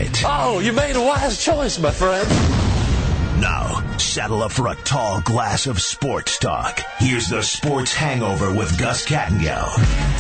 right. Oh, you made a wise choice, my friend. Now, saddle up for a tall glass of sports talk. Here's the Sports Hangover with Gus Kattengell.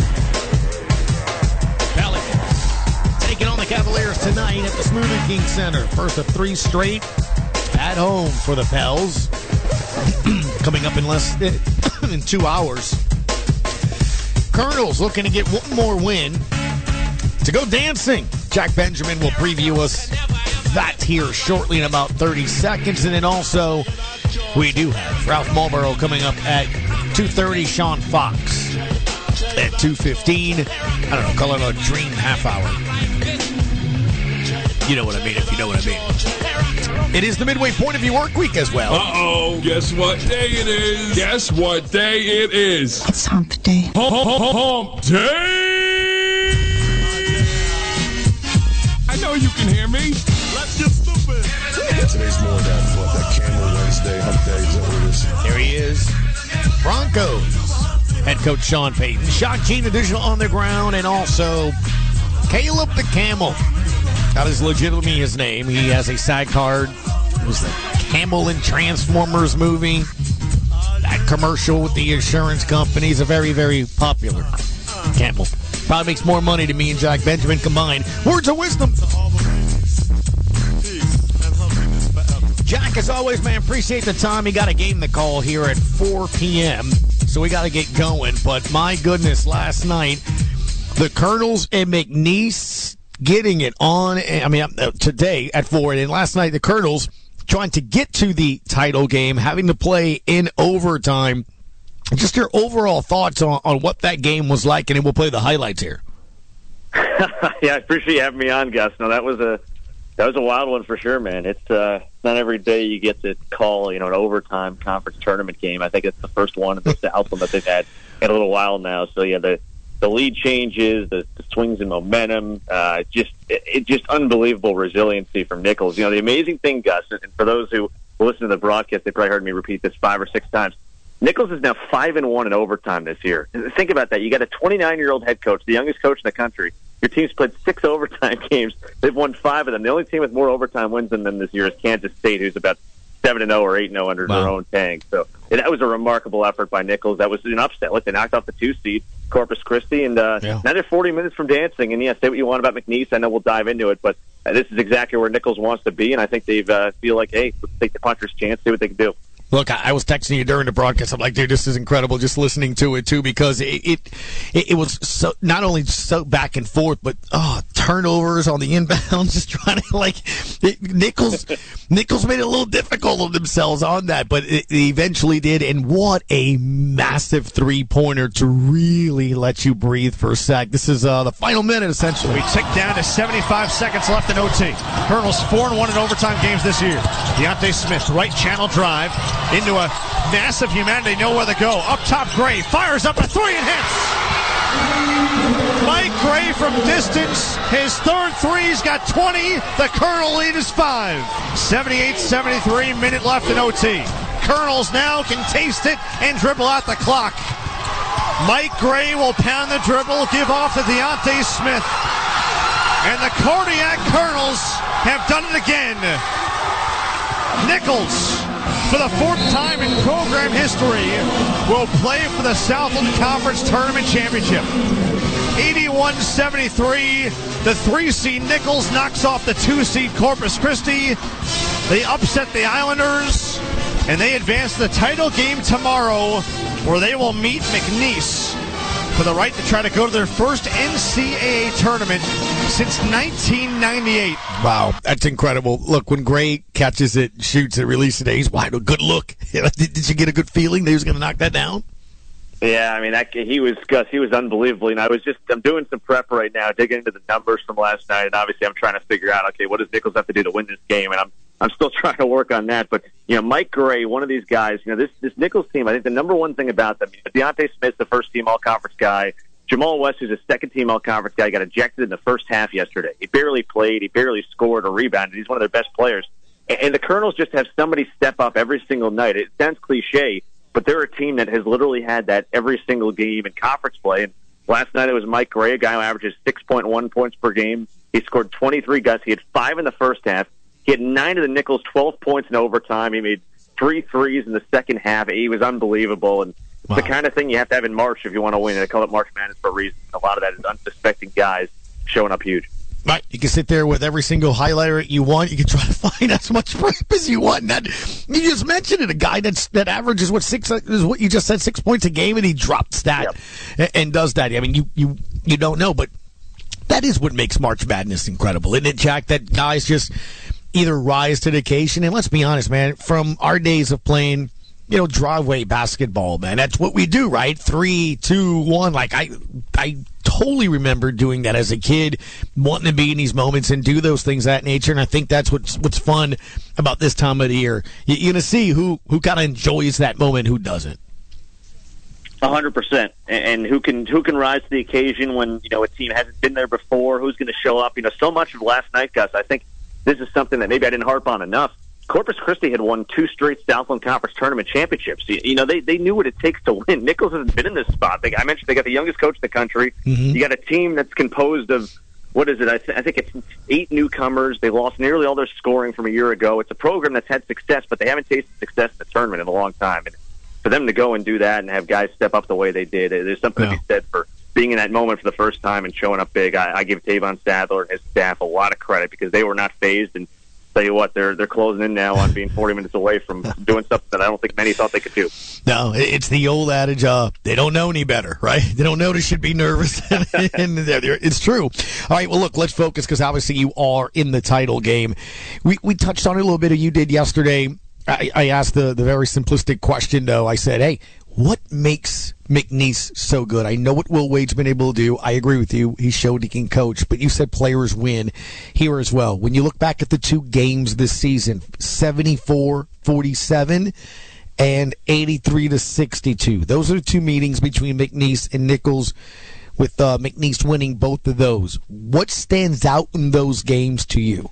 Pelicans taking on the Cavaliers tonight at the Smoothie King Center. First of 3 straight at home for the Pels. Coming up in less than 2 hours. Colonels looking to get one more win to go dancing. Jack Benjamin will preview us that here shortly in about 30 seconds. And then also, we do have Ralph Marlboro coming up at 2:30, Sean Fox at 2:15. I don't know, call it a dream half hour. You know what I mean, if you know what I mean. It is the midway point of your work week as well. Uh-oh, guess what day it is? Guess what day it is? It's hump day. Hump day! I know you can hear me. Let's get stupid. Today's more of that Camel Wednesday, hump day, is that what it is? There he is. Broncos head coach Sean Payton. Sean Keane additional on the ground, and also Caleb the Camel. That is legitimately his name. He has a side card. It was the Camel and Transformers movie. That commercial with the insurance company is a very, very popular Camel. Probably makes more money to me and Jack Benjamin combined. Words of wisdom. Jack, as always, man, appreciate the time. You got a game to call here at 4 p.m., so we got to get going. But my goodness, last night, the Colonels and McNeese getting it on, today at 4. And last night, the Colonels trying to get to the title game, having to play in overtime. Just your overall thoughts on what that game was like, and then we'll play the highlights here. Yeah, I appreciate you having me on, Gus. No, that was a wild one for sure, man. It's not every day you get to call, an overtime conference tournament game. I think it's the first one in the South one that they've had in a little while now. So yeah, the lead changes, the swings in momentum, just unbelievable resiliency from Nichols. The amazing thing, Gus, and for those who listen to the broadcast, they probably heard me repeat this 5 or 6 times. Nichols is now 5-1 in overtime this year. Think about that. You got a 29-year-old head coach, the youngest coach in the country. Your team's played 6 overtime games. They've won 5 of them. The only team with more overtime wins than them this year is Kansas State, who's about 7-0 or 8-0 under their own tank. So that was a remarkable effort by Nichols. That was an upset. Look, they knocked off the 2 seed, Corpus Christi, and now they're 40 minutes from dancing. And, say what you want about McNeese. I know we'll dive into it, but this is exactly where Nichols wants to be, and I think they feel like, hey, let's take the puncher's chance, see what they can do. Look, I was texting you during the broadcast. I'm like, dude, this is incredible just listening to it, too, because it was so not only so back and forth, but turnovers on the inbound, just trying to, Nichols made it a little difficult on themselves on that, but it eventually did, and what a massive three-pointer to really let you breathe for a sec. This is the final minute, essentially. We tick down to 75 seconds left in OT. Colonels 4-1 in overtime games this year. Deontay Smith, right channel drive into a massive humanity, nowhere to go. Up top, Gray fires up a 3 and hits. Mike Gray from distance, his third three, he's got 20. The Colonel lead is 5. 78-73, minute left in OT. Colonels now can taste it and dribble out the clock. Mike Gray will pound the dribble, give off to Deontay Smith. And the Cardiac Colonels have done it again. Nichols, for the 4th time in program history, will play for the Southland Conference Tournament Championship. 81-73, the 3-seed Nichols knocks off the 2-seed Corpus Christi. They upset the Islanders, and they advance to the title game tomorrow, where they will meet McNeese for the right to try to go to their first NCAA tournament since 1998. Wow, that's incredible. Look, when Gray catches it, shoots it, releases it, he's wide. Good look. Did you get a good feeling that he was going to knock that down? Yeah, I mean, he was unbelievable. I'm doing some prep right now, digging into the numbers from last night, and obviously I'm trying to figure out, okay, what does Nichols have to do to win this game? And I'm still trying to work on that. But, Mike Gray, one of these guys, this Nichols team, I think the number one thing about them, Deontay Smith's the first-team all-conference guy. Jamal West, who's a second-team all-conference guy, got ejected in the first half yesterday. He barely played. He barely scored or rebounded. He's one of their best players. And the Colonels just have somebody step up every single night. It sounds cliche, but they're a team that has literally had that every single game in conference play. And last night it was Mike Gray, a guy who averages 6.1 points per game, He scored 23, Gus. He had 5 in the first half. He had 9 of the Nichols, 12 points in overtime. He made 3 threes in the second half. He was unbelievable. And wow. It's the kind of thing you have to have in March if you want to win. They call it March Madness for a reason. A lot of that is unsuspecting guys showing up huge. Right. You can sit there with every single highlighter you want. You can try to find as much prep as you want. And you just mentioned it. A guy that averages what you just said, 6 points a game, and he drops that and does that. I mean, you don't know, but that is what makes March Madness incredible, isn't it, Jack? That guys just either rise to the occasion. And let's be honest, man, from our days of playing, driveway basketball, man, that's what we do, right? 3, 2, 1. Like I totally remember doing that as a kid, wanting to be in these moments and do those things of that nature. And I think that's what's fun about this time of the year. You're gonna see who kind of enjoys that moment, who doesn't. 100%, and who can rise to the occasion when a team hasn't been there before. Who's going to show up? So much of last night, Gus. I think this is something that maybe I didn't harp on enough. Corpus Christi had won 2 straight Southland Conference tournament championships. They knew what it takes to win. Nichols hasn't been in this spot. I mentioned they got the youngest coach in the country. Mm-hmm. You got a team that's composed of, what is it? I think it's 8 newcomers. They lost nearly all their scoring from a year ago. It's a program that's had success, but they haven't tasted success in the tournament in a long time. And for them to go and do that and have guys step up the way they did, there's something to be said for being in that moment for the first time and showing up big. I give Tavon Sadler and his staff a lot of credit because they were not fazed. And tell you what, they're closing in now on being 40 minutes away from doing something that I don't think many thought they could do. No, it's the old adage, they don't know any better, right? They don't know they should be nervous. And it's true. All right, well, look, let's focus because obviously you are in the title game. We touched on it a little bit, you did yesterday. I asked the very simplistic question, though. I said, hey, what makes McNeese so good? I know what Will Wade's been able to do. I agree with you. He showed he can coach. But you said players win here as well. When you look back at the 2 games this season, 74-47 and 83-62. Those are the 2 meetings between McNeese and Nichols, with McNeese winning both of those. What stands out in those games to you?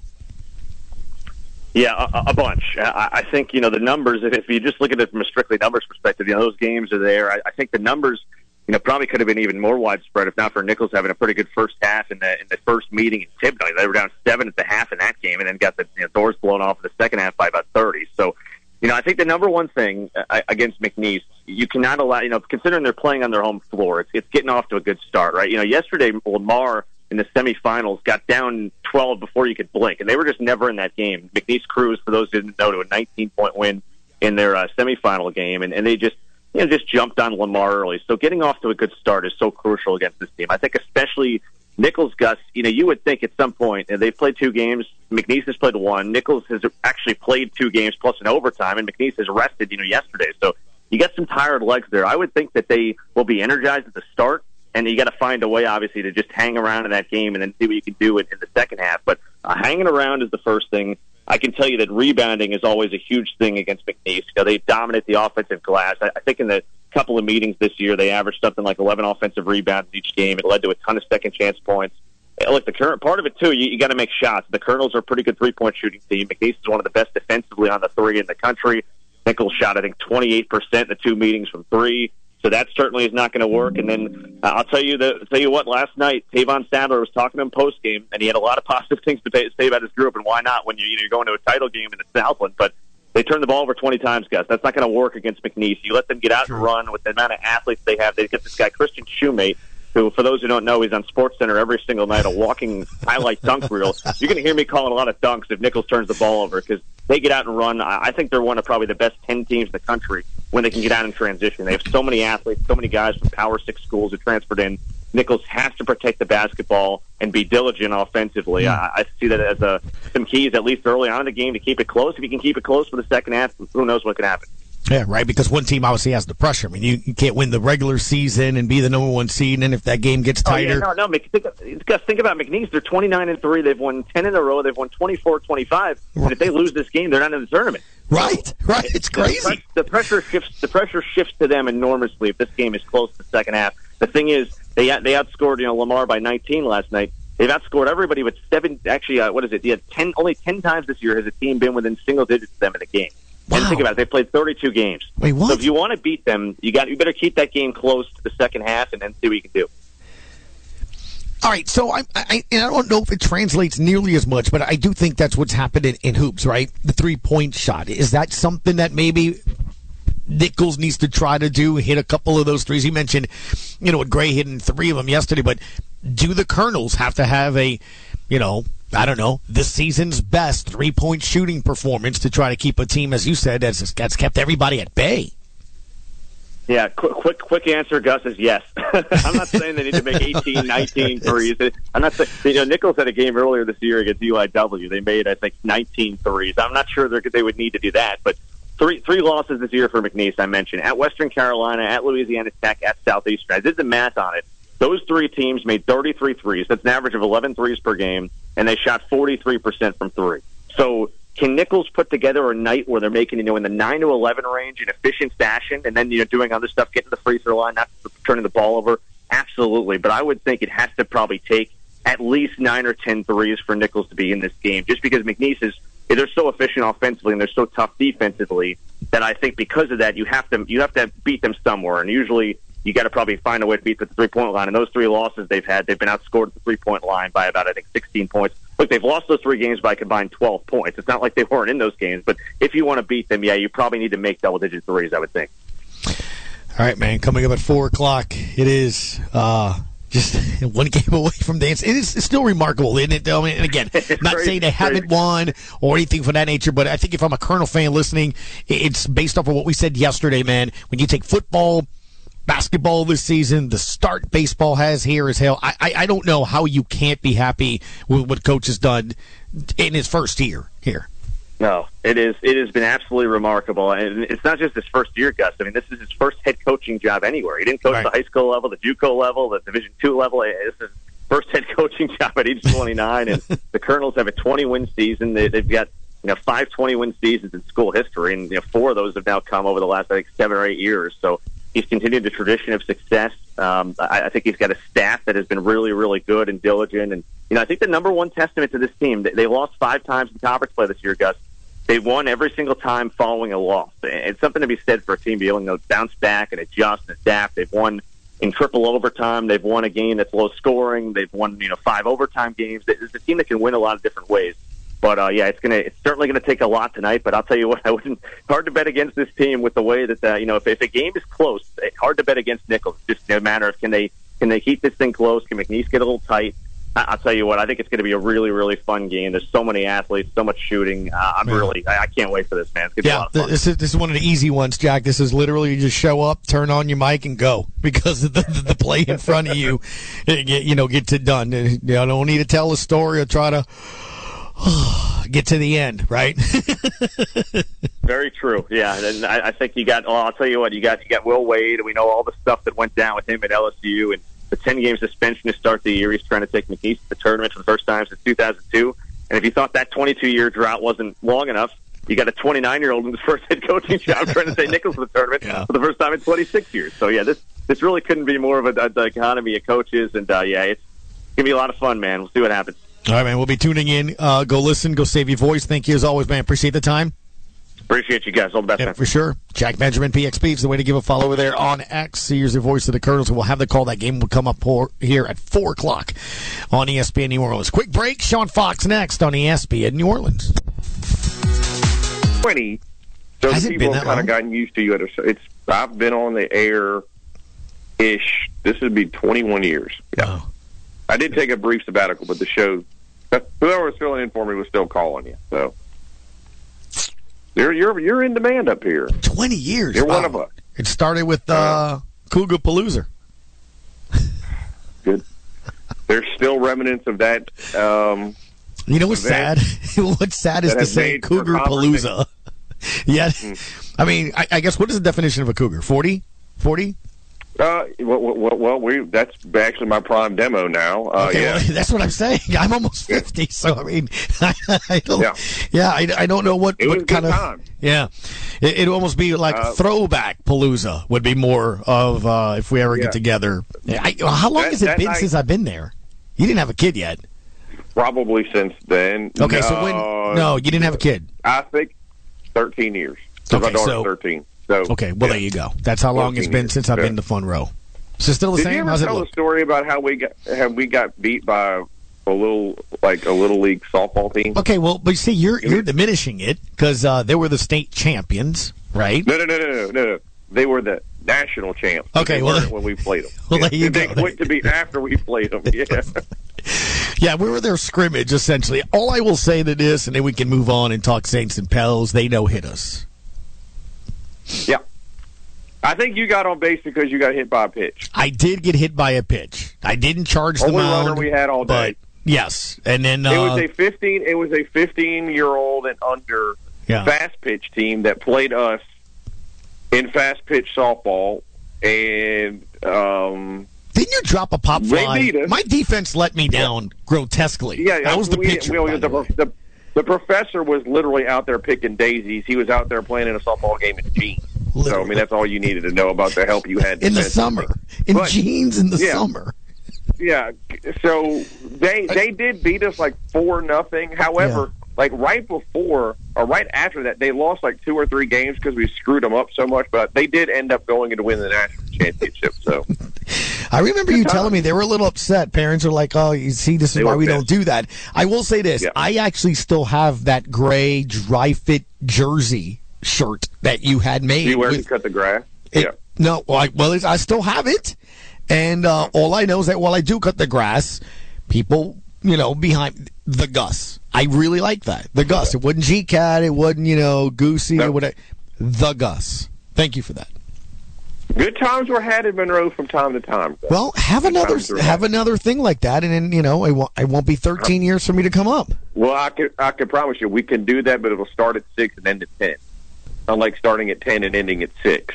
Yeah, a bunch. I think, the numbers, if you just look at it from a strictly numbers perspective, those games are there. I think the numbers, probably could have been even more widespread if not for Nichols having a pretty good first half in the first meeting in Thibodeau. They were down 7 at the half in that game and then got the doors blown off in the second half by about 30. So, I think the number one thing against McNeese, you cannot allow, considering they're playing on their home floor, it's getting off to a good start, right? Yesterday, Lamar in the semifinals got down 12 before you could blink, and they were just never in that game. McNeese cruised, for those who didn't know, to a 19-point win in their semifinal game, and they just jumped on Lamar early. So getting off to a good start is so crucial against this team. I think especially Nichols, Gus, you would think at some point, they've played 2 games, McNeese has played 1, Nichols has actually played 2 games plus an overtime, and McNeese has rested, yesterday. So you got some tired legs there. I would think that they will be energized at the start, and you got to find a way, obviously, to just hang around in that game and then see what you can do in the second half. But hanging around is the first thing. I can tell you that rebounding is always a huge thing against McNeese. They dominate the offensive glass. I think in the couple of meetings this year, they averaged something like 11 offensive rebounds each game. It led to a ton of second-chance points. Look, the current part of it, too, you got to make shots. The Colonels are a pretty good three-point shooting team. McNeese is one of the best defensively on the 3 in the country. Nichols shot, I think, 28% in the 2 meetings from 3. So that certainly is not going to work. And then I'll tell you what, last night, Tavon Sadler was talking to him post-game, and he had a lot of positive things to say about his group, and why not when you're going to a title game in the Southland. But they turned the ball over 20 times, guys. That's not going to work against McNeese. You let them get out and run with the amount of athletes they have. They get this guy, Christian Shoemate, who, for those who don't know, he's on SportsCenter every single night, a walking highlight dunk reel. You're going to hear me calling a lot of dunks if Nichols turns the ball over because they get out and run. I think they're one of probably the best 10 teams in the country when they can get out in transition. They have so many athletes, so many guys from Power 6 schools who transferred in. Nichols has to protect the basketball and be diligent offensively. I see that as some keys, at least early on in the game, to keep it close. If you can keep it close for the second half, who knows what can happen. Yeah, right, because one team obviously has the pressure. I mean, you can't win the regular season and be the number 1 seed, and if that game gets tighter... Oh, yeah, no. Think about McNeese. They're 29-3. They've won 10 in a row. They've won 24-25. And if they lose this game, they're not in the tournament. Right. It's crazy. The pressure shifts to them enormously if this game is close to the second half. The thing is, they outscored Lamar by 19 last night. They've outscored everybody with 7. Actually, what is it? Yeah, 10. Only 10 times this year has a team been within single digits of them in a game. Wow. And think about it. They played 32 games. Wait, what? So if you want to beat them, you better keep that game close to the second half and then see what you can do. All right, so I don't know if it translates nearly as much, but I do think that's what's happened in hoops, right? The 3-point shot. Is that something that maybe Nichols needs to try to do, hit a couple of those threes? He mentioned, what Gray hitting 3 of them yesterday, but do the Colonels have to have a, I don't know, this season's best 3-point shooting performance to try to keep a team, as you said, that's kept everybody at bay? Yeah, quick answer, Gus, is yes. I'm not saying they need to make 18, 19 threes. I'm not saying, Nichols had a game earlier this year against UIW. They made, I think, 19 threes. I'm not sure they would need to do that, but three losses this year for McNeese, I mentioned. At Western Carolina, at Louisiana Tech, at Southeastern. I did the math on it. Those 3 teams made 33 threes. That's an average of 11 threes per game, and they shot 43% from 3. So can Nichols put together a night where they're making, in the 9 to 11 range in efficient fashion, and then, doing other stuff, getting to the free throw line, not turning the ball over? Absolutely. But I would think it has to probably take at least 9 or 10 threes for Nichols to be in this game, just because McNeese they're so efficient offensively and they're so tough defensively that I think because of that you have to beat them somewhere. And usually you got to probably find a way to beat the 3-point line. And those 3 losses they've been outscored at the 3-point line by about, I think, 16 points. Look, they've lost those 3 games by a combined 12 points. It's not like they weren't in those games, but if you want to beat them, you probably need to make double-digit threes, I would think. All right, man, coming up at 4 o'clock, it is just 1 game away from dance. It's still remarkable, isn't it, though? And again, not saying they haven't won or anything for that nature, but I think if I'm a Colonel fan listening, it's based off of what we said yesterday, man. When you take football, basketball this season, the start baseball has here is hell. I don't know how you can't be happy with what Coach has done in his first year here. No, it has been absolutely remarkable. And it's not just his first year, Gus. I mean, this is his first head coaching job anywhere. He didn't coach the high school level, the JUCO level, the Division II level. This is his first head coaching job at age 29. And the Colonels have a 20-win season. They've got 5 20-win seasons in school history, and 4 of those have now come over the last, I think, 7 or 8 years. So he's continued the tradition of success. I think he's got a staff that has been really, really good and diligent. And, I think the number one testament to this team, they lost 5 times in conference play this year, Gus. They won every single time following a loss. It's something to be said for a team being able to bounce back and adjust and adapt. They've won in triple overtime. They've won a game that's low scoring. They've won 5 overtime games. It's a team that can win a lot of different ways. But it's certainly gonna take a lot tonight. But I'll tell you what, hard to bet against this team with the way that if a game is close, it's hard to bet against Nichols. It's just a matter of can they keep this thing close? Can McNeese get a little tight? I'll tell you what, I think it's going to be a really, really fun game. There's so many athletes, so much shooting. I can't wait for this, man. It's going to be a lot of fun. This is one of the easy ones, Jack. This is literally you just show up, turn on your mic, and go because of the play in front of you, gets it done. I don't need to tell a story or try to get to the end, right? Very true. Yeah, and I think you got. I'll tell you what, you got Will Wade, and we know all the stuff that went down with him at LSU, and the 10-game suspension to start the year. He's trying to take McNeese to the tournament for the first time since 2002. And if you thought that 22-year drought wasn't long enough, you got a 29-year-old in his first head coaching job trying to take Nichols to the tournament for the first time in 26 years. So this really couldn't be more of a dichotomy of coaches. And it's gonna be a lot of fun, man. We'll see what happens. All right, man. We'll be tuning in. Go listen. Go save your voice. Thank you as always, man. Appreciate the time. Appreciate you guys. All the best, man. For sure. Jack Benjamin, PXP, is the way to give a follow over there on X. Here's the voice of the Colonels, and we'll have the call. That game will come up here at 4 o'clock on ESPN New Orleans. Quick break. Sean Fox next on ESPN New Orleans. 20. So Has the it people been have that kind of long? gotten used to you. I've been on the air-ish. This would be 21 years. Yeah. Oh. I did take a brief sabbatical, but the show, whoever was filling in for me was still calling you. So you're in demand up here. 20 years. You're one of us. It started with Cougar Palooza. Good. There's still remnants of that. You know what's sad? What's sad is to say Cougar Palooza. Yeah. I mean, I guess what is the definition of a Cougar? 40? 40? Well, that's actually my prime demo now. Okay, yeah. well, that's what I'm saying. I'm almost 50, so I mean, I don't. Yeah, I don't know what kind of time. Yeah, it'd almost be like throwback Palooza would be more of if we ever get together. How long has it been since I've been there? You didn't have a kid yet. Probably since then. Okay, so when? No, you didn't have a kid. I think 13 years. So my daughter's 13. So, okay, well, there you go. That's how long it's been since I've been to Fun Row. Is it still the Did same? you ever How's it tell look? the story about how we got beat by a little league softball team? Okay, well, but you see, you're diminishing it because they were the state champions, right? No. They were the national champs. Okay, they well, weren't when we played them. Well, there you they go. quit to be after we played them. Yeah. Yeah, we were their scrimmage, essentially. All I will say to this, and then we can move on and talk Saints and Pels, they no-hit us. Yeah. I think you got on base because you got hit by a pitch. I did get hit by a pitch. I didn't charge the Only mound. runner we had all day. But yes, and then It was a 15-year-old and under fast pitch team that played us in fast pitch softball, and didn't you drop a pop fly? They beat us. My defense let me down grotesquely. Yeah, that was the pitcher. The professor was literally out there picking daisies. He was out there playing in a softball game in jeans. Literally. So I mean, that's all you needed to know about the help you had in the summer, jeans in the summer. Yeah, so they did beat us like 4-0. However, like right before or right after that, they lost like 2 or 3 games because we screwed them up so much. But they did end up going to win the national championship. So I remember you telling me they were a little upset. Parents are like, "Oh, you see, this is why we don't do that." I will say this: I actually still have that gray dry fit jersey shirt that you had made. Do you wear it to cut the grass? No, I still have it, and all I know is that while I do cut the grass, people, behind the Gus. I really like that. The Gus. It wasn't G-Cat. It wasn't, Goosey or whatever. The Gus. Thank you for that. Good times were had in Monroe from time to time. Well, have another thing like that, and then it won't be 13 years for me to come up. Well, I can promise you we can do that, but it'll start at 6 and end at 10. Unlike starting at 10 and ending at 6.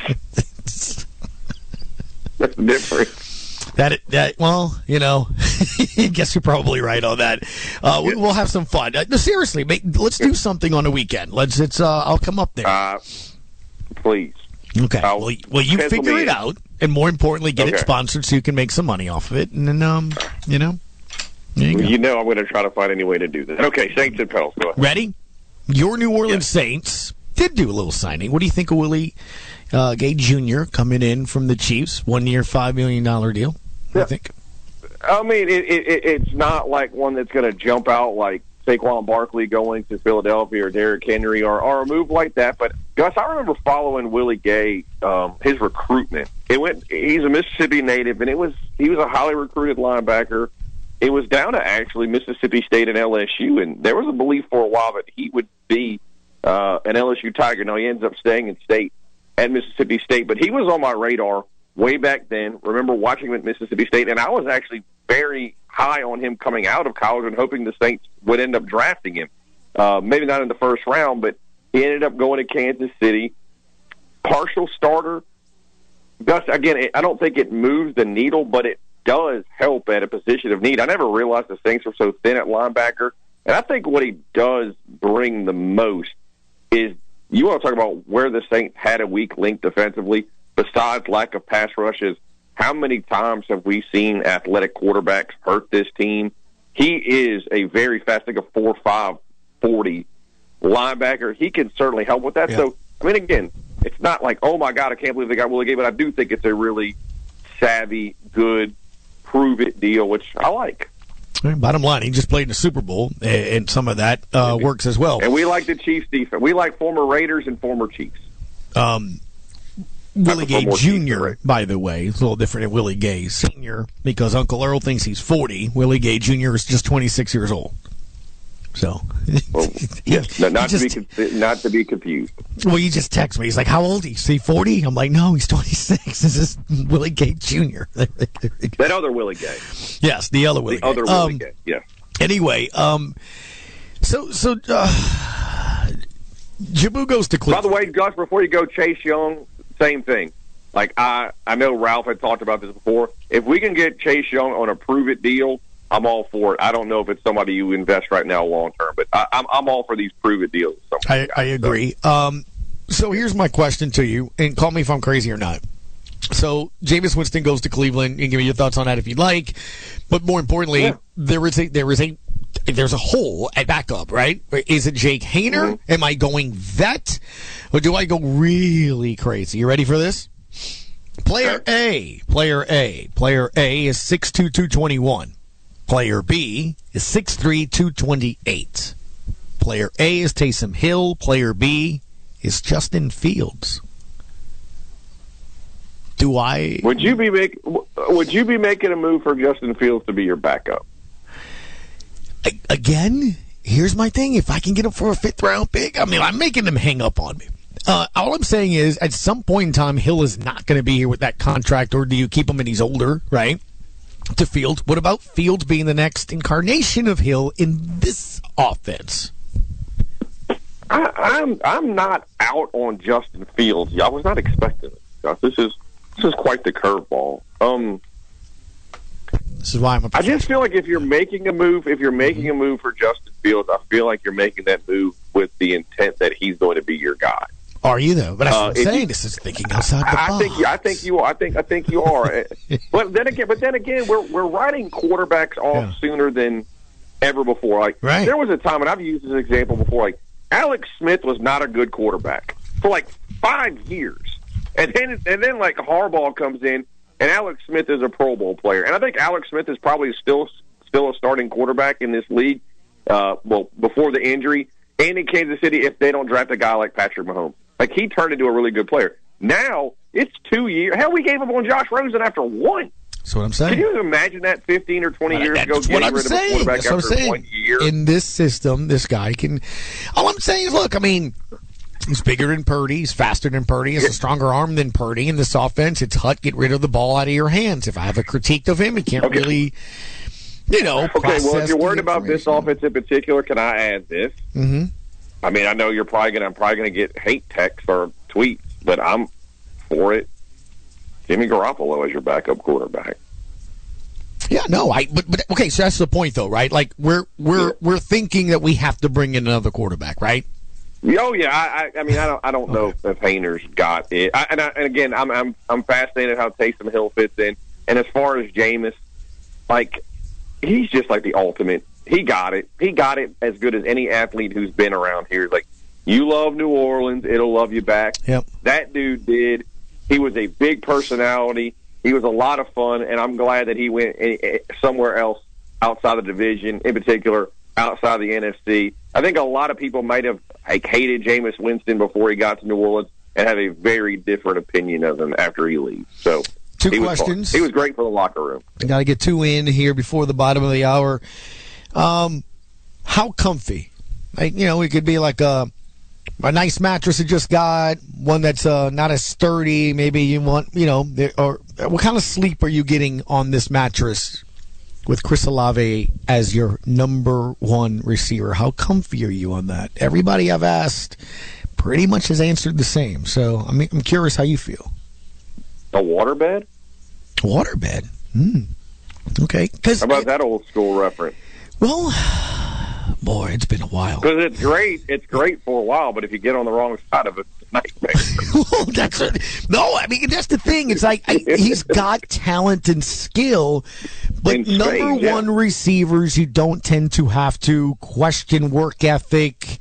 That's the difference. I guess you're probably right on that. We'll have some fun. Seriously, let's do something on the weekend. I'll come up there. Please. Okay. Well, you figure it out, and more importantly, get it sponsored so you can make some money off of it, and then, there you go. I'm going to try to find any way to do that. Okay, Saints and Pels. Go ahead. Ready? Your New Orleans Saints did do a little signing. What do you think of Willie Gay Jr. coming in from the Chiefs? 1 year, $5 million deal. What do you think? I mean, it's not like one that's going to jump out like Saquon Barkley going to Philadelphia or Derrick Henry or a move like that. But, Gus, I remember following Willie Gay, his recruitment. He's a Mississippi native, and he was a highly recruited linebacker. It was down to actually Mississippi State and LSU, and there was a belief for a while that he would be an LSU Tiger. Now, he ends up staying in state at Mississippi State, but he was on my radar way back then. Remember watching him at Mississippi State, and I was actually very high on him coming out of college and hoping the Saints would end up drafting him. Maybe not in the first round, but he ended up going to Kansas City. Partial starter. Gus, again, I don't think it moves the needle, but it does help at a position of need. I never realized the Saints were so thin at linebacker, and I think what he does bring the most is, you want to talk about where the Saints had a weak link defensively, besides lack of pass rushes. How many times have we seen athletic quarterbacks hurt this team? He is a very fast, like a 4.5 40 linebacker. He can certainly help with that. Yeah. So, I mean, again, it's not like, oh, my God, I can't believe they got Willie Gay, but I do think it's a really savvy, good, prove-it deal, which I like. Bottom line, he just played in the Super Bowl, and some of that works as well. And we like the Chiefs' defense. We like former Raiders and former Chiefs. Willie Gay Jr., by the way, is a little different than Willie Gay Sr., because Uncle Earl thinks he's 40. Willie Gay Jr. is just 26 years old. So, well, not to be confused. Well, you just text me. He's like, "How old is he? 40?" I'm like, "No, he's 26. This is Willie Gay Jr." That other Willie Gay. Yes, the other Willie. The other Willie Gay. Yeah. Anyway, so Jabu goes to Cleveland. By the way, Gus, before you go, Chase Young, same thing. Like I know Ralph had talked about this before. If we can get Chase Young on a prove-it deal, I'm all for it. I don't know if it's somebody you invest right now long term, but I'm all for these prove-it deals. I agree. So here's my question to you, and call me if I'm crazy or not. So Jameis Winston goes to Cleveland. You can give me your thoughts on that if you'd like. But more importantly, there's a hole at backup, right? Is it Jake Haener? Mm-hmm. Am I going vet, or do I go really crazy? You ready for this? Player A is 6'2", 221. Player B is 6'3", 228. Player A is Taysom Hill. Player B is Justin Fields. Would you be making a move for Justin Fields to be your backup? Again, here's my thing. If I can get him for a 5th-round pick, I mean, I'm making them hang up on me. All I'm saying is, at some point in time, Hill is not going to be here with that contract, or do you keep him and he's older, right? To Fields. What about Fields being the next incarnation of Hill in this offense? I'm not out on Justin Fields. I was not expecting it. This is quite the curveball. This is why I just feel like if you're making a move for Justin Fields, I feel like you're making that move with the intent that he's going to be your guy. Are you though? But that's what I'm saying. This is thinking outside the box. I think you are. I think you are. But then again, we're writing quarterbacks off sooner than ever before. Like there was a time, and I've used this example before. Like Alex Smith was not a good quarterback for like 5 years, and then like Harbaugh comes in, and Alex Smith is a Pro Bowl player, and I think Alex Smith is probably still a starting quarterback in this league. Before the injury, and in Kansas City, if they don't draft a guy like Patrick Mahomes. Like, he turned into a really good player. Now, it's 2 years. Hell, we gave up on Josh Rosen after 1. That's what I'm saying. Can you imagine that 15 or 20 years ago, getting rid of a quarterback after 1 year? In this system, this guy can... All I'm saying is, look, I mean, he's bigger than Purdy. He's faster than Purdy. He has a stronger arm than Purdy. In this offense, it's get rid of the ball out of your hands. If I have a critique of him, he can't really... Okay, well, if you're worried about this offense in particular, can I add this? Mm-hmm. I mean, I know I'm probably going to get hate texts or tweets, but I'm for it. Jimmy Garoppolo as your backup quarterback. Yeah, no, but okay, so that's the point though, right? Like we're thinking that we have to bring in another quarterback, right? Oh yeah, I mean, I don't know if Hayner's got it. And again, I'm fascinated how Taysom Hill fits in. And as far as Jameis, like he's just like the ultimate. He got it. He got it as good as any athlete who's been around here. Like, you love New Orleans, it'll love you back. Yep. That dude did. He was a big personality. He was a lot of fun, and I'm glad that he went somewhere else outside the division, in particular outside the NFC. I think a lot of people might have hated Jameis Winston before he got to New Orleans and have a very different opinion of him after he leaves. So, Two questions. He was great for the locker room. Got to get 2 in here before the bottom of the hour. How comfy? Like, it could be like a nice mattress you just got, one that's not as sturdy. Maybe you want, or what kind of sleep are you getting on this mattress with Chris Olave as your number 1 receiver? How comfy are you on that? Everybody I've asked pretty much has answered the same. So I'm curious how you feel. A waterbed? Waterbed? Okay. How about that old school reference? Well, boy, it's been a while. Because it's great. It's great for a while, but if you get on the wrong side of it, it's a nightmare. Well, that's the thing. It's like he's got talent and skill, but number 1 receivers, you don't tend to have to question work ethic,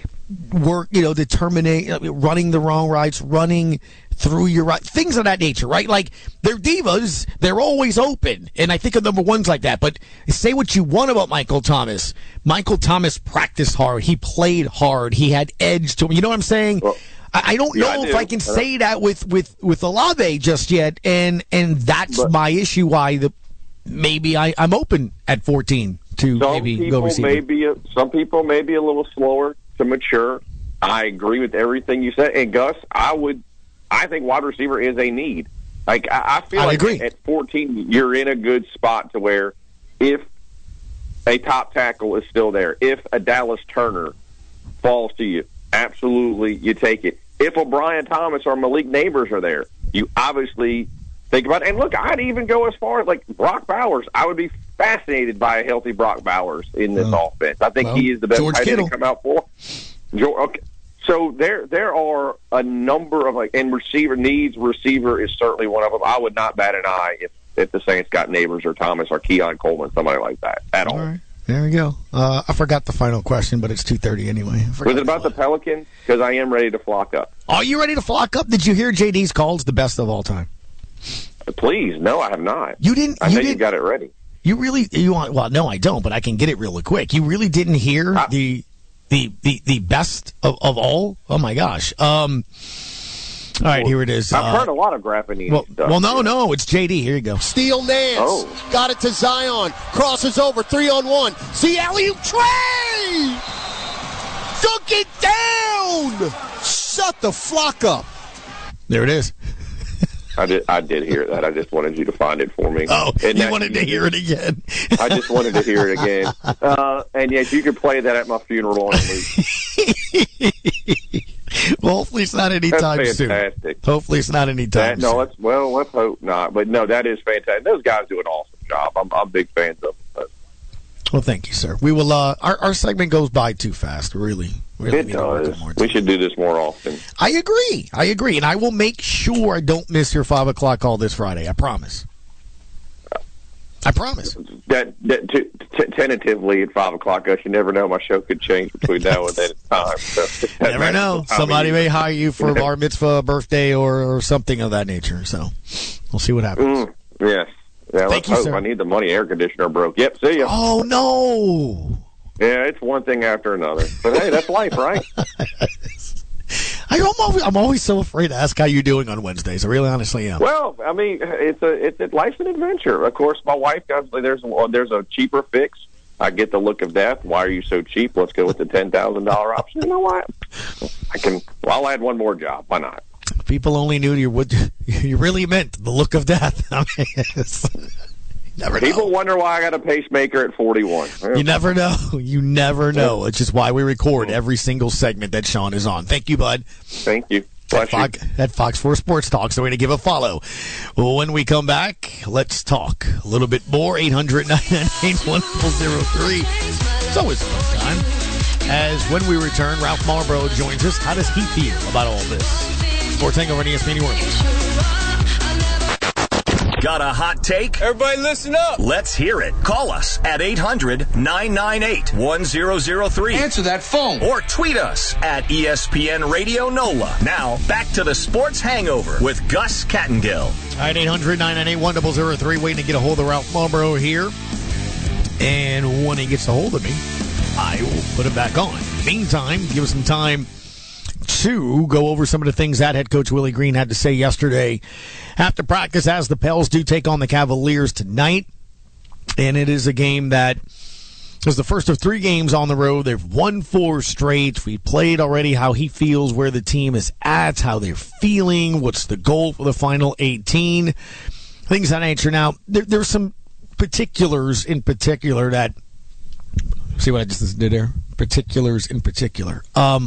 determination, running the wrong routes, running through your right, things of that nature, right? Like, they're divas, they're always open, and I think of number 1s like that. But say what you want about Michael Thomas. Michael Thomas practiced hard, he played hard, he had edge to him. You know what I'm saying? Well, I don't know if I can say that with Olave just yet, and that's my issue. Why maybe I'm open at 14 to maybe go receiver. Some people may be a little slower to mature. I agree with everything you said, and Gus, I think wide receiver is a need. Like, I feel like at 14, you're in a good spot to where if a top tackle is still there, if a Dallas Turner falls to you, absolutely you take it. If a Brian Thomas or Malik Neighbors are there, you obviously think about it. And look, I'd even go as far as like Brock Bowers. I would be fascinated by a healthy Brock Bowers in this offense. I think he is the best tight end to come out for. Okay. So there are a number of receiver is certainly one of them. I would not bat an eye if the Saints got Neighbors or Thomas or Keon Coleman, somebody like that at all. Right. There we go. I forgot the final question, but it's 2:30 anyway. Was it about the Pelicans? Because I am ready to flock up. Are you ready to flock up? Did you hear JD's calls? The best of all time. Please, no, I have not. You didn't. I know you got it ready. You really? Well, no, I don't. But I can get it really quick. You really didn't hear the best of all? Oh my gosh. All right, here it is. I've heard a lot of Graffini stuff. Well, no, it's JD. Here you go. Steele Nance got it to Zion. Crosses over, 3-on-1. See alley-oop Trey! Dunk it down! Shut the flock up. There it is. I did hear that. I just wanted you to find it for me. Oh, you wanted to hear it again. I just wanted to hear it again. And yes, you could play that at my funeral on a loop. Well, hopefully it's not anytime soon. Hopefully it's not anytime soon. Let's hope not. But no, that is fantastic. Those guys do an awesome job. I'm big fans of them. Well, thank you, sir. We will. Our segment goes by too fast. Really it does. We should do this more often. I agree, and I will make sure I don't miss your 5 o'clock call this Friday. I promise. Tentatively at 5 o'clock, you never know. My show could change between now and then. So never know. Somebody may hire you for a bar mitzvah, birthday, or something of that nature. So we'll see what happens. Yes. Yeah, Thank you, sir. I need the money. Air conditioner broke. Yep, see ya. Oh, no. Yeah, it's one thing after another. But, hey, that's life, right? I'm always so afraid to ask how you're doing on Wednesdays. I really honestly am. Well, I mean, life's an adventure. Of course, my wife got there's a cheaper fix. I get the look of death. Why are you so cheap? Let's go with the $10,000 option. You know what? I'll add one more job. Why not? People only knew what you really meant, the look of death. I mean, never know. People wonder why I got a pacemaker at 41. You never know. You never know. It's just why we record every single segment that Sean is on. Thank you, bud. Thank you. At Fox 4 Sports Talk, so we're going to give a follow. When we come back, let's talk a little bit more. 800-998-1003. It's always a fun time. As when we return, Ralph Marlboro joins us. How does he feel about all this? Sports Hangover on ESPN New Orleans. Got a hot take? Everybody listen up. Let's hear it. Call us at 800-998-1003. Answer that phone. Or tweet us at ESPN Radio NOLA. Now, back to the Sports Hangover with Gus Kattengill. All right, 800-998-1003. Waiting to get a hold of Ralph Marlboro here. And when he gets a hold of me, I will put it back on. Meantime, give us some time to go over some of the things that head coach Willie Green had to say yesterday after practice, as the Pels do take on the Cavaliers tonight. And it is a game that is the first of 3 games on the road. They've won 4 straight. We played already how he feels, where the team is at, how they're feeling, what's the goal for the final 18, things of that nature. Now, there's some particulars in particular that, see what I just did there? Particulars in particular.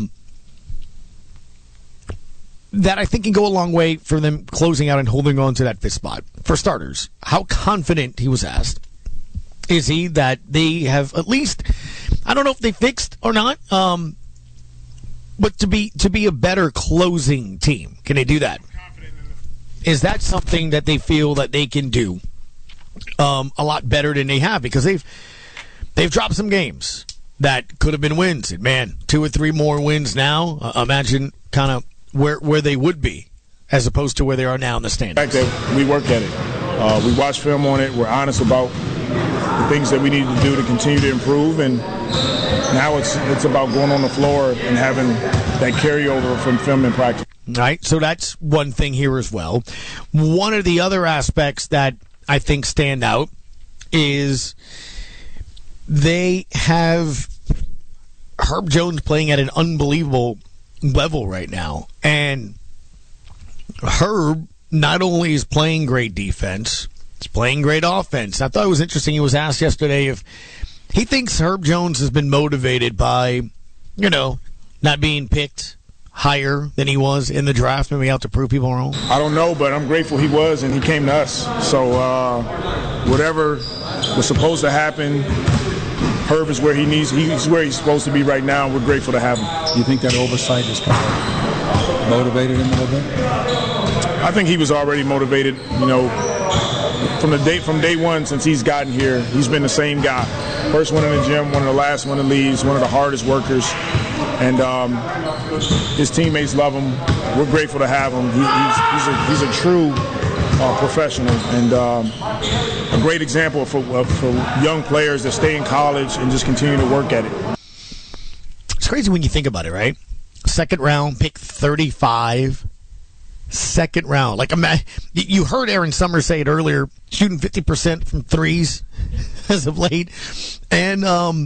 That I think can go a long way for them closing out and holding on to that 5th spot. For starters, how confident, he was asked, is he that they have at least, I don't know if they fixed or not, but to be a better closing team. Can they do that? Is that something that they feel that they can do a lot better than they have? Because they've dropped some games that could have been wins. And man, 2 or 3 more wins now. Imagine kind of where they would be as opposed to where they are now in the standings. The fact that we work at it. We watch film on it. We're honest about the things that we need to do to continue to improve. And now it's about going on the floor and having that carryover from film and practice. All right, so that's one thing here as well. One of the other aspects that I think stand out is they have Herb Jones playing at an unbelievable level right now. And Herb not only is playing great defense, he's playing great offense. I thought it was interesting. He was asked yesterday if he thinks Herb Jones has been motivated by, not being picked higher than he was in the draft, maybe out to prove people wrong. I don't know, but I'm grateful he was, and he came to us. So whatever was supposed to happen, Herb is where he's where he's supposed to be right now. We're grateful to have him. Do you think that oversight has kind of motivated him a little bit? I think he was already motivated, from day one since he's gotten here. He's been the same guy. First one in the gym, one of the last one that leaves, one of the hardest workers. And his teammates love him. We're grateful to have him. He's a true professional and a great example for young players that stay in college and just continue to work at it. It's crazy when you think about it, right? Second round, pick 35. Second round. Like, you heard Aaron Summers say it earlier, shooting 50% from threes as of late. And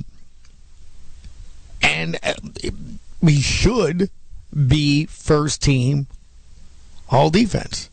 we should be first team all defense.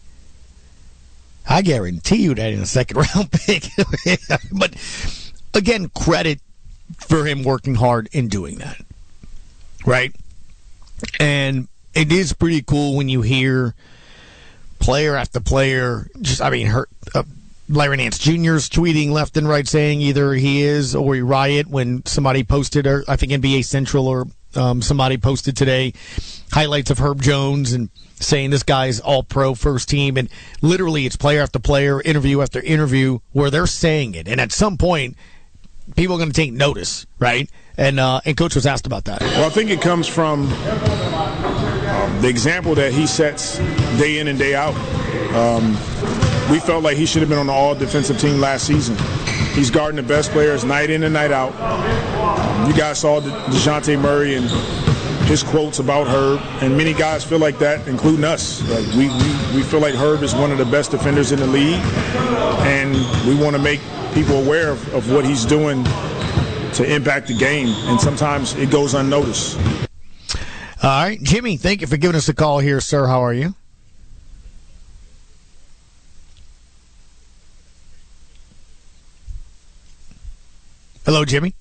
I guarantee you that in a second round pick. But again, credit for him working hard in doing that. Right? And it is pretty cool when you hear player after player, Larry Nance Jr.'s tweeting left and right saying either he is or he riot when somebody posted, or I think NBA Central or somebody posted today highlights of Herb Jones and saying this guy's all-pro first team. And literally it's player after player, interview after interview where they're saying it. And at some point, people are going to take notice, right? And Coach was asked about that. Well, I think it comes from the example that he sets day in and day out. We felt like he should have been on the all-defensive team last season. He's guarding the best players night in and night out. You guys saw DeJounte Murray and his quotes about Herb, and many guys feel like that, including us. Like we feel like Herb is one of the best defenders in the league, and we want to make people aware of what he's doing to impact the game, and sometimes it goes unnoticed. All right, Jimmy, thank you for giving us a call here, sir. How are you? Hello, Jimmy.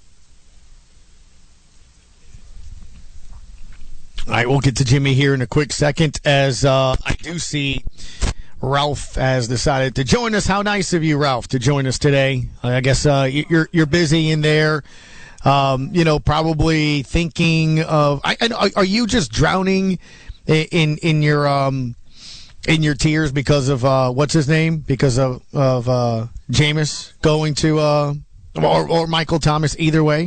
All right, we'll get to Jimmy here in a quick second as I do see Ralph has decided to join us. How nice of you, Ralph, to join us today. I guess you're busy in there, probably thinking of. Are you just drowning in your tears because of what's his name? Because of Jameis going to or Michael Thomas? Either way.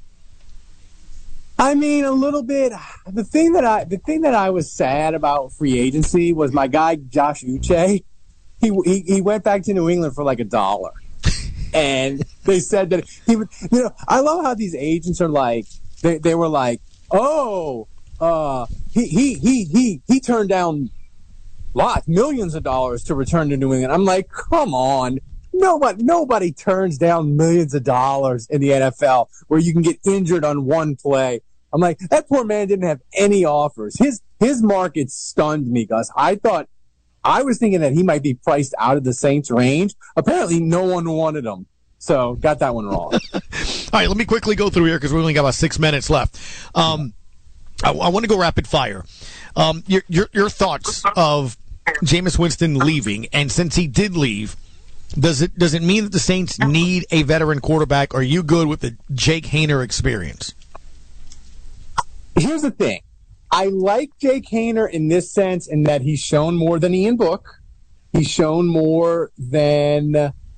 I mean, a little bit. The thing that I was sad about free agency was my guy Josh Uche. He went back to New England for like $1, and they said that he would. I love how these agents are like. They were like, he turned down millions of dollars to return to New England. I'm like, come on. Nobody turns down millions of dollars in the NFL where you can get injured on one play. I'm like, that poor man didn't have any offers. His market stunned me, Gus. I was thinking that he might be priced out of the Saints range. Apparently no one wanted him. So got that one wrong. All right, let me quickly go through here because we only got about 6 minutes left. I want to go rapid fire. Your thoughts of Jameis Winston leaving, and since he did leave, does it mean that the Saints need a veteran quarterback? Or are you good with the Jake Haener experience? Here's the thing. I like Jake Haener in this sense in that he's shown more than Ian Book. He's shown more than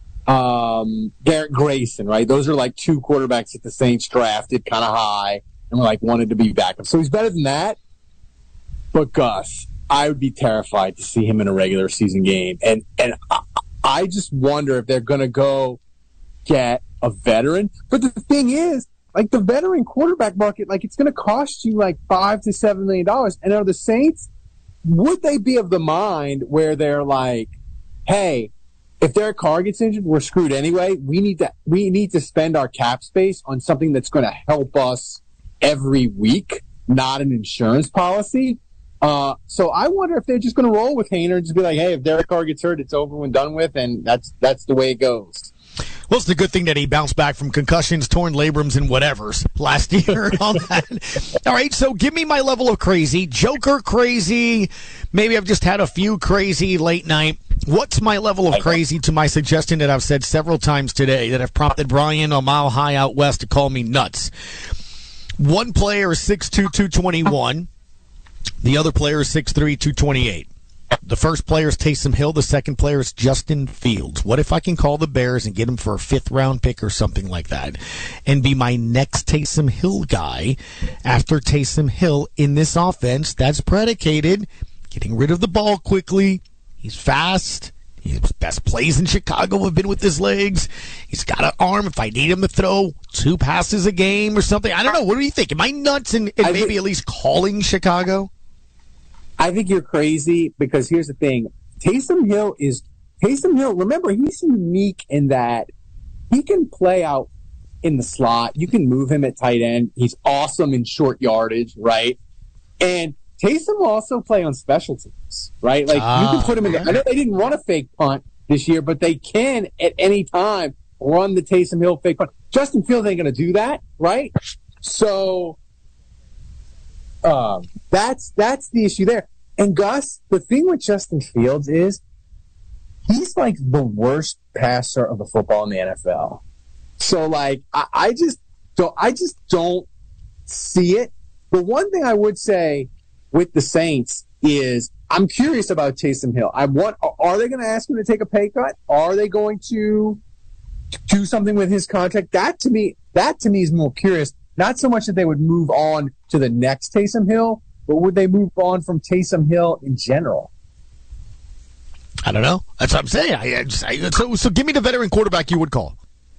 Garrett Grayson, right? Those are like two quarterbacks that the Saints drafted kind of high and were like wanted to be backup. So he's better than that. But Gus, I would be terrified to see him in a regular season game. And I just wonder if they're going to go get a veteran. But the thing is, like the veteran quarterback market, like it's going to cost you like $5 to $7 million. And are the Saints, would they be of the mind where they're like, hey, if Derek Carr gets injured, we're screwed anyway. We need to spend our cap space on something that's going to help us every week, not an insurance policy. So I wonder if they're just going to roll with Haener and just be like, hey, if Derek Carr gets hurt, it's over and done with, and that's the way it goes. Well, it's the good thing that he bounced back from concussions, torn labrums, and whatevers last year and all that. All right, so give me my level of crazy. Joker crazy. Maybe I've just had a few crazy late night. What's my level of crazy to my suggestion that I've said several times today that have prompted Brian a mile high out west to call me nuts? One player is 6'2", 221. The other player is 6'3", 228. The first player is Taysom Hill. The second player is Justin Fields. What if I can call the Bears and get him for a 5th-round pick or something like that and be my next Taysom Hill guy after Taysom Hill in this offense that's predicated getting rid of the ball quickly, He's fast. His best plays in Chicago have been with his legs. He's got an arm. If I need him to throw 2 passes a game or something, I don't know. What do you think? Am I nuts in maybe at least calling Chicago? I think you're crazy because here's the thing. Taysom Hill, remember, he's unique in that he can play out in the slot. You can move him at tight end. He's awesome in short yardage, right? And Taysom will also play on special teams, right? Like, you can put him in I know they didn't run a fake punt this year, but they can at any time run the Taysom Hill fake punt. Justin Fields ain't going to do that, right? So that's the issue there. And Gus, the thing with Justin Fields is he's like the worst passer of the football in the NFL. So like I just don't see it. The one thing I would say with the Saints is I'm curious about Taysom Hill. Are they going to ask him to take a pay cut? Are they going to do something with his contract? That to me is more curious. Not so much that they would move on to the next Taysom Hill, but would they move on from Taysom Hill in general? I don't know. That's what I'm saying. So give me the veteran quarterback you would call.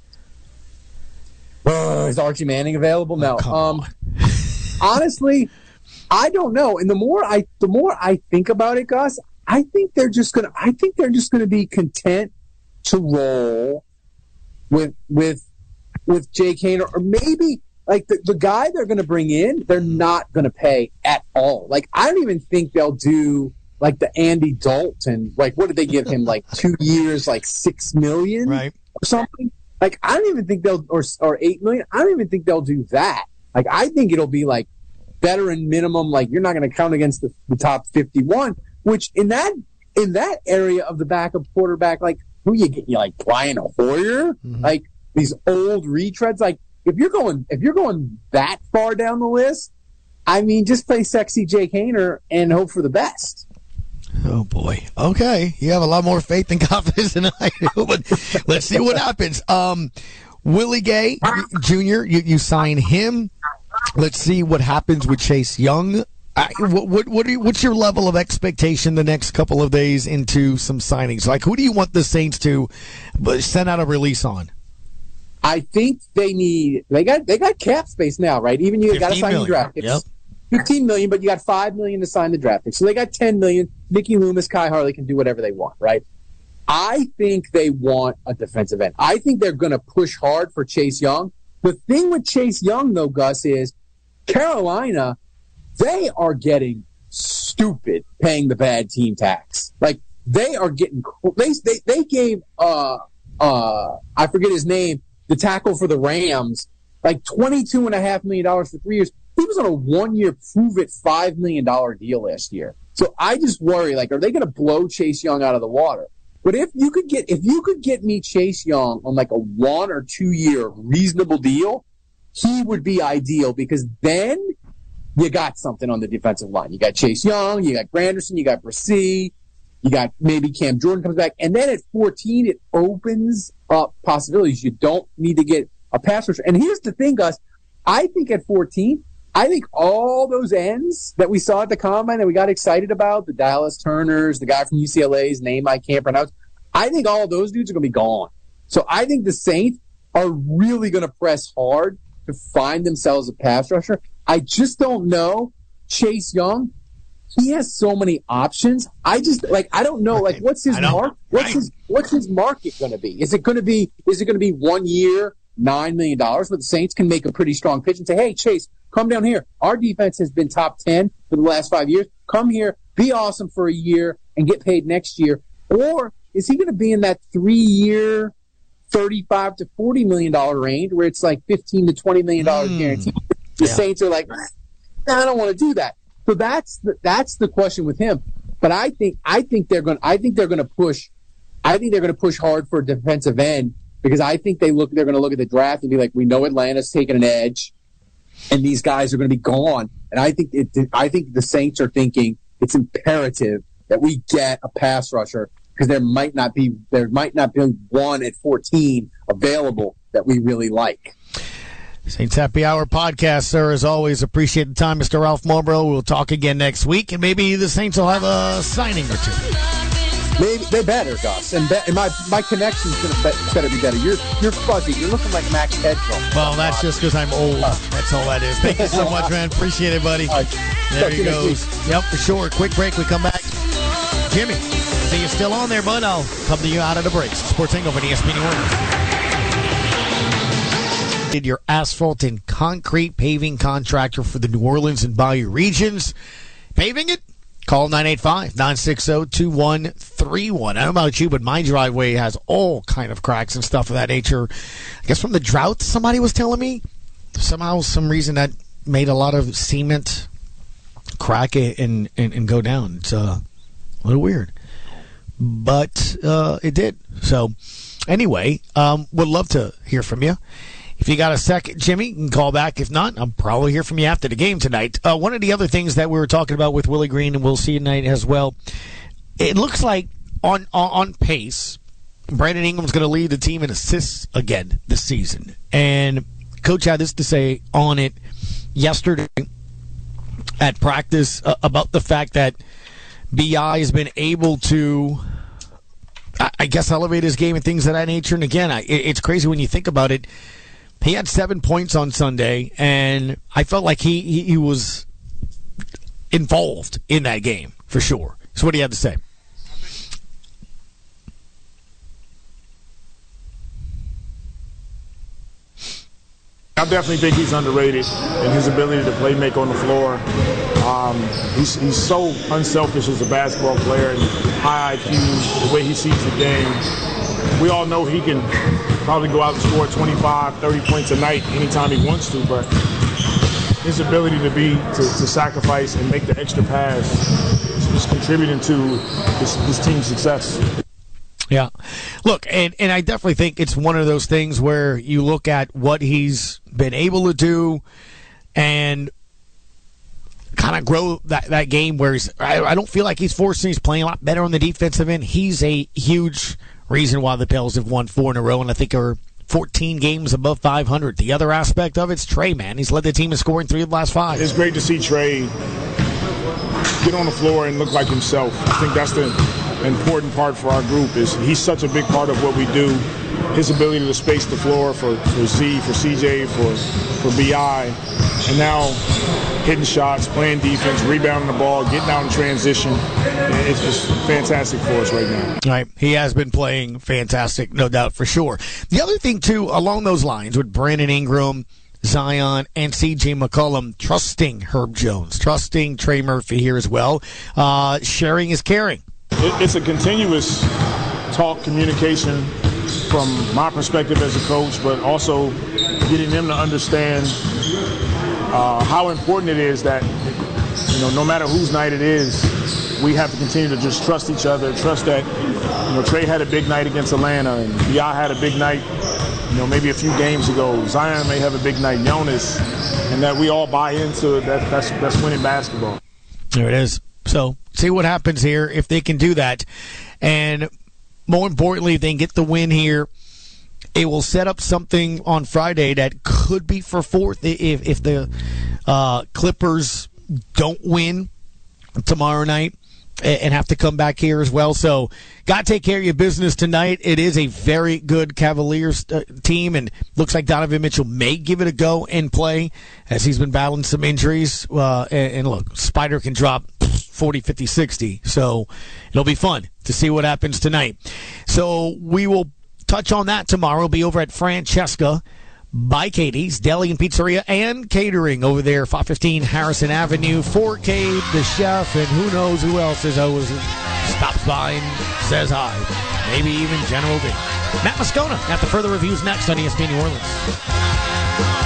Is Archie Manning available? No. Honestly, I don't know. And the more I think about it, Gus, I think they're just gonna be content to roll with Jake Haener, or maybe like the guy they're going to bring in, they're not going to pay at all. Like, I don't even think they'll do like the Andy Dalton. Like, what did they give him? Like 2 years, like $6 million, right, or something. Like, I don't even think they'll or $8 million. I don't even think they'll do that. Like, I think it'll be like veteran minimum. Like, you're not going to count against the top 51. Which in that area of the backup quarterback, like who you get? You like Brian Hoyer, like these old retreads, like. If you're going that far down the list, I mean, just play sexy Jake Haener and hope for the best. Oh boy. Okay, you have a lot more faith and confidence than I do, but let's see what happens. Willie Gay Jr., you sign him. Let's see what happens with Chase Young. What's your level of expectation the next couple of days into some signings? Like, who do you want the Saints to send out a release on? I think they got cap space now, right? Even you got to sign the draft picks. Yep. $15 million, but you got $5 million to sign the draft picks. So they got $10 million. Mickey Loomis, Kai Harley can do whatever they want, right? I think they want a defensive end. I think they're going to push hard for Chase Young. The thing with Chase Young, though, Gus, is Carolina, they are getting stupid paying the bad team tax. Like, they are getting they gave I forget his name, the tackle for the Rams, like $22.5 million for 3 years. He was on a 1-year prove-it $5 million deal last year. So I just worry, like, are they going to blow Chase Young out of the water? But if you could get me Chase Young on like a 1 or 2 year reasonable deal, he would be ideal, because then you got something on the defensive line. You got Chase Young, you got Granderson, you got Brissy, you got maybe Cam Jordan comes back. And then at 14, it opens up possibilities. You don't need to get a pass rusher. And here's the thing, Gus. I think at 14, I think all those ends that we saw at the Combine that we got excited about, the Dallas Turners, the guy from UCLA's name I can't pronounce, I think all of those dudes are going to be gone. So I think the Saints are really going to press hard to find themselves a pass rusher. I just don't know. Chase Young, he has so many options. I don't know. Like, what's his mark? What's his market going to be? Is it going to be 1 year, $9 million, where the Saints can make a pretty strong pitch and say, hey, Chase, come down here. Our defense has been top 10 for the last 5 years. Come here, be awesome for a year, and get paid next year. Or is he going to be in that 3 year, $35 to $40 million range, where it's like $15 to $20 million guaranteed? The Saints are like, I don't want to do that. So that's the question with him. But I think they're going to push hard for a defensive end, because I think they're going to look at the draft and be like, we know Atlanta's taking an edge, and these guys are going to be gone. And I think the Saints are thinking it's imperative that we get a pass rusher, because there might not be one at 14 available that we really like. Saints Happy Hour podcast, sir. As always, appreciate the time, Mr. Ralph Marlboro. We'll talk again next week, and maybe the Saints will have a signing or two. They better, Gus. And my connection's going to better be better. You're fuzzy. You're looking like Max Headroom. Well, that's just because I'm old. That's all that is. Thank you so much, man. Appreciate it, buddy. There he goes. Yep, for sure. Quick break. We come back. Jimmy, see you still on there, bud. I'll come to you out of the breaks. Sports Hangover on ESPN New Orleans. Did your asphalt and concrete paving contractor for the New Orleans and Bayou regions. Paving it? Call 985-960-2131. I don't know about you, but my driveway has all kind of cracks and stuff of that nature. I guess from the drought, somebody was telling me. Somehow, some reason that made a lot of cement crack and go down. It's a little weird. But it did. So, anyway, would love to hear from you. If you got a second, Jimmy, you can call back. If not, I'll probably hear from you after the game tonight. One of the other things that we were talking about with Willie Green, and we'll see tonight as well, it looks like on pace, Brandon Ingram's going to lead the team in assists again this season. And Coach had this to say on it yesterday at practice about the fact that B.I. has been able to, I guess, elevate his game and things of that nature. And again, it's crazy when you think about it. He had 7 points on Sunday, and I felt like he was involved in that game, for sure. So what do you have to say? I definitely think he's underrated in his ability to play make on the floor. He's so unselfish as a basketball player and high IQ, the way he sees the game. We all know he can probably go out and score 25, 30 points a night anytime he wants to, but his ability to sacrifice and make the extra pass is contributing to this team's success. Yeah. Look, and I definitely think it's one of those things where you look at what he's been able to do and kind of grow that game where I don't feel like he's forcing. He's playing a lot better on the defensive end. He's a huge reason why the Pels have won 4 in a row, and I think are 14 games above 500. The other aspect of it's Trey, man. He's led the team in scoring 3 of the last 5. It's great to see Trey get on the floor and look like himself. I think that's the important part for our group is he's such a big part of what we do. His ability to space the floor for Z, for CJ, for BI, and now hitting shots, playing defense, rebounding the ball, getting out in transition. It's just fantastic for us right now. Right. He has been playing fantastic, no doubt, for sure. The other thing, too, along those lines with Brandon Ingram, Zion, and CJ McCollum, trusting Herb Jones, trusting Trey Murphy here as well. Sharing is caring. It's a continuous talk, communication from my perspective as a coach, but also getting them to understand how important it is that, no matter whose night it is, we have to continue to just trust each other, trust that, Trey had a big night against Atlanta, and B.I. had a big night, maybe a few games ago. Zion may have a big night, Jonas, and that we all buy into it. That's winning basketball. There it is. So, see what happens here if they can do that. And more importantly, if they can get the win here, it will set up something on Friday that could be for 4th if the Clippers don't win tomorrow night and have to come back here as well. So, got to take care of your business tonight. It is a very good Cavaliers team, and looks like Donovan Mitchell may give it a go and play as he's been battling some injuries. And look, Spider can drop 40, 50, 60. So it'll be fun to see what happens tonight. So we will touch on that tomorrow. We'll be over at Francesca by Katie's Deli and Pizzeria and Catering over there, 515 Harrison Avenue. 4K, the chef, and who knows who else is always stops by and says hi. Maybe even General D. Matt Moscona at the further reviews next on ESPN New Orleans.